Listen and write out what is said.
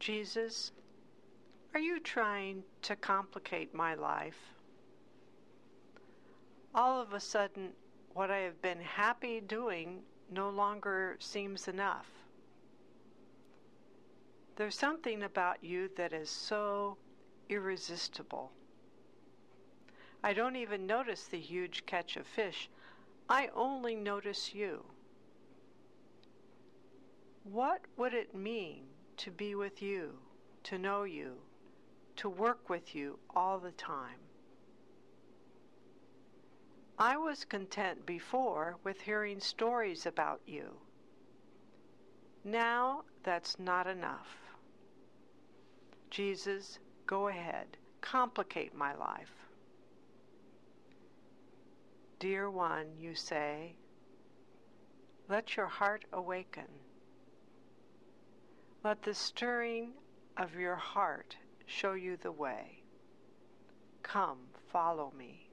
Jesus, are you trying to complicate my life? All of a sudden, what I have been happy doing no longer seems enough. There's something about you that is so irresistible. I don't even notice the huge catch of fish. I only notice you. What would it mean to be with you, to know you, to work with you all the time? I was content before with hearing stories about you. Now that's not enough. Jesus, go ahead, complicate my life. Dear one, you say, let your heart awaken. Let the stirring of your heart show you the way. Come, follow me.